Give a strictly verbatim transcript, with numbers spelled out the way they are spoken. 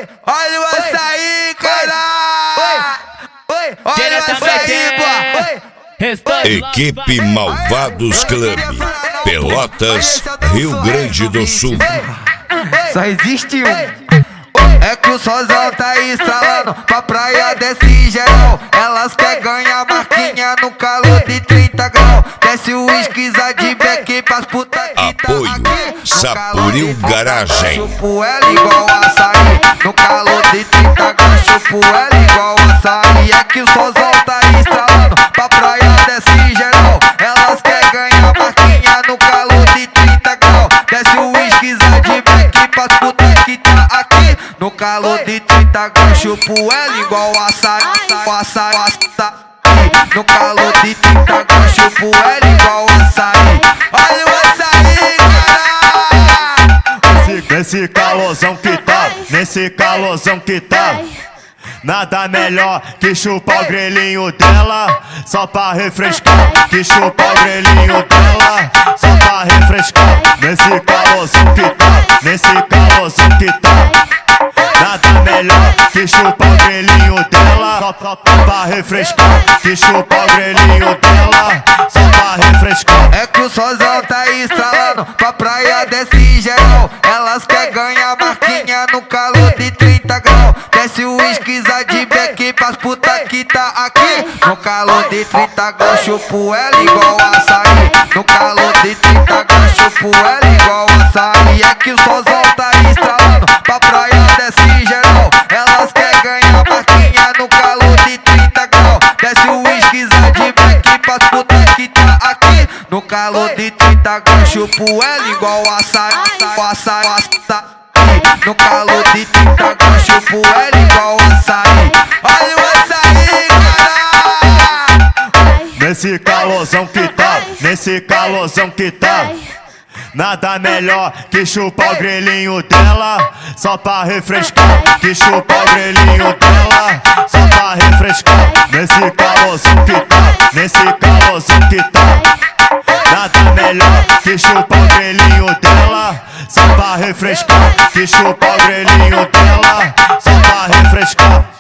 Olha o açaí, caralho! Olha o açaí, pô! Equipe Malvados Club, Pelotas, Rio Grande do Sul. Só existe um. É que o solzão tá estralando, pra praia desce geral. Elas quer ganhar marquinha no calor de trinta graus. Desce o esquiza de beck pras puta que tá Apoio aqui. Sapuril Garagem. Chupo ela igual açaí. No calor de trinta graus, chupo ela igual açaí. É que o solzão tá estralando, pra praia desce geral. Elas quer ganhar marquinha no calor de trinta graus. Desce o esquiza de beck pras puta que tá aqui. No calor de trinta graus, chupo ela igual açaí, açaí, açaí. No calor de trinta graus, chupo ela igual açaí. Olha o açaí, caralho! Nesse calorzão que tá, nesse calorzão que tá, nada melhor que chupar o grelhinho dela, só pra refrescar. Que chupar o grelhinho dela, só pra refrescar. Nesse calorzão que tá, nesse calorzão que tá, nada melhor que chupar o grelhinho dela, só pra refrescar. Que chupar o grelhinho dela, só pra refrescar. É que o solzão tá estralando, pra praia desce geral. Elas quer ganhar marquinha no calor de trinta graus. Desce o esquiza de beck pras puta que tá aqui. No calor de trinta graus, chupo ela igual açaí. No calor de trinta graus, chupo ela igual açaí. É que o solzão tá estralando, pra praia desce geral. Elas quer ganhar marquinha no calor de trinta graus. Desce o esquiza de beck pras puta que tá aqui. No calor de trinta graus, chupo ela igual açaí, açaí, açaí. No calor de trinta graus, chupo ela igual açaí. Olha o açaí, caralho! Nesse calorzão que tá, nesse calorzão que tá, nada melhor que chupar o grelhinho dela, só pra refrescar. Que chupar o grelhinho dela, só pra refrescar. Nesse calorzão que tá, nesse calorzão que tá, nada melhor que chupar o grelhinho dela, só pra refrescar. Que chupar o grelhinho dela, só pra refrescar.